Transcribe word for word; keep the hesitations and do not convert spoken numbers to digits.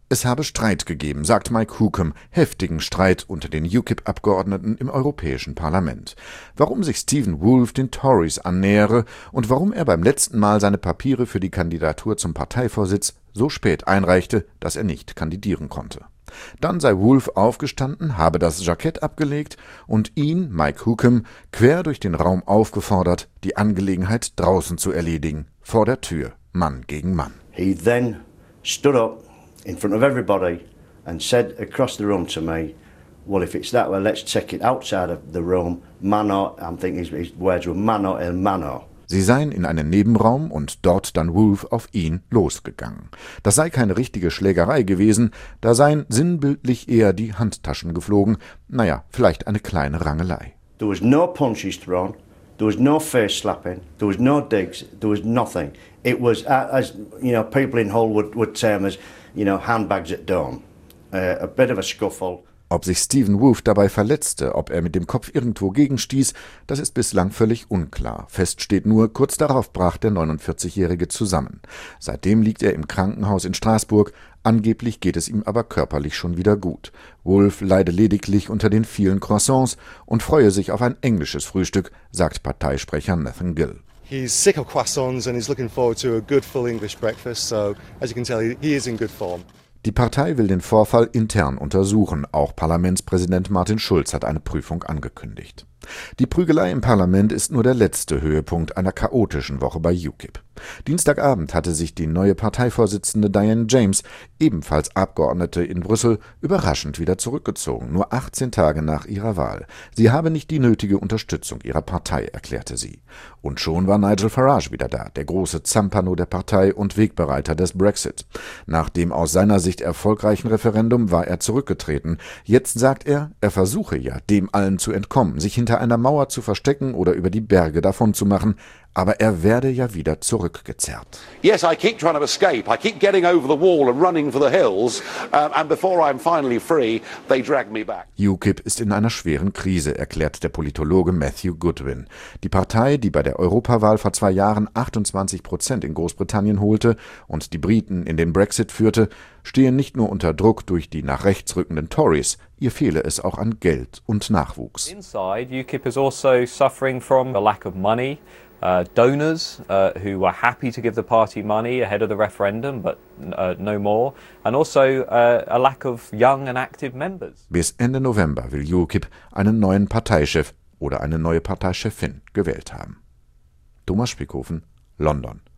Es habe Streit gegeben, sagt Mike Hookem, heftigen Streit unter den U K I P-Abgeordneten im Europäischen Parlament. Warum sich Stephen Woolfe den Tories annähere und warum er beim letzten Mal seine Papiere für die Kandidatur zum Parteivorsitz so spät einreichte, dass er nicht kandidieren konnte. Dann sei Woolfe aufgestanden, habe das Jackett abgelegt und ihn, Mike Hookem, quer durch den Raum aufgefordert, die Angelegenheit draußen zu erledigen, vor der Tür, Mann gegen Mann. He then stood up in front of everybody and said across the room to me, well, if it's that way, let's take it outside of the room, mano, I'm thinking his, his words were mano el mano. Sie seien in einen Nebenraum und dort dann Woolfe auf ihn losgegangen. Das sei keine richtige Schlägerei gewesen, da seien sinnbildlich eher die Handtaschen geflogen, naja, vielleicht eine kleine Rangelei. There was no punches thrown, there was no face slapping, there was no digs, there was nothing. It was, as you know, people in Hull would, would term as, you know, handbags at dawn. Uh, a bit of a scuffle. Ob sich Stephen Woolfe dabei verletzte, ob er mit dem Kopf irgendwo gegenstieß, das ist bislang völlig unklar. Fest steht nur, kurz darauf brach der neunundvierzigjährige zusammen. Seitdem liegt er im Krankenhaus in Straßburg, angeblich geht es ihm aber körperlich schon wieder gut. Woolfe leide lediglich unter den vielen Croissants und freue sich auf ein englisches Frühstück, sagt Parteisprecher Nathan Gill. He's sick of croissants and he's looking forward to a good full English breakfast, so as you can tell, he is in good form. Die Partei will den Vorfall intern untersuchen. Auch Parlamentspräsident Martin Schulz hat eine Prüfung angekündigt. Die Prügelei im Parlament ist nur der letzte Höhepunkt einer chaotischen Woche bei U K I P. Dienstagabend hatte sich die neue Parteivorsitzende Diane James, ebenfalls Abgeordnete in Brüssel, überraschend wieder zurückgezogen, nur achtzehn Tage nach ihrer Wahl. Sie habe nicht die nötige Unterstützung ihrer Partei, erklärte sie. Und schon war Nigel Farage wieder da, der große Zampano der Partei und Wegbereiter des Brexit. Nach dem aus seiner Sicht erfolgreichen Referendum war er zurückgetreten. Jetzt sagt er, er versuche ja, dem allen zu entkommen, sich hinter einer Mauer zu verstecken oder über die Berge davonzumachen, aber er werde ja wieder zurückgezerrt. Yes, I keep trying to escape. I keep getting over the wall and running for the hills, uh, and before I'm finally free, they drag me back. U K I P ist in einer schweren Krise, erklärt der Politologe Matthew Goodwin. Die Partei, die bei der Europawahl vor zwei Jahren achtundzwanzig Prozent in Großbritannien holte und die Briten in den Brexit führte, stehe nicht nur unter Druck durch die nach rechts rückenden Tories, ihr fehle es auch an Geld und Nachwuchs. Inside, U K I P is also suffering from a lack of money. Uh, donors uh, who were happy to give the party money ahead of the referendum, but uh, no more, and also uh, a lack of young and active members. Bis Ende November will U K I P einen neuen Parteichef oder eine neue Parteichefin gewählt haben. Thomas Spickhofen, London.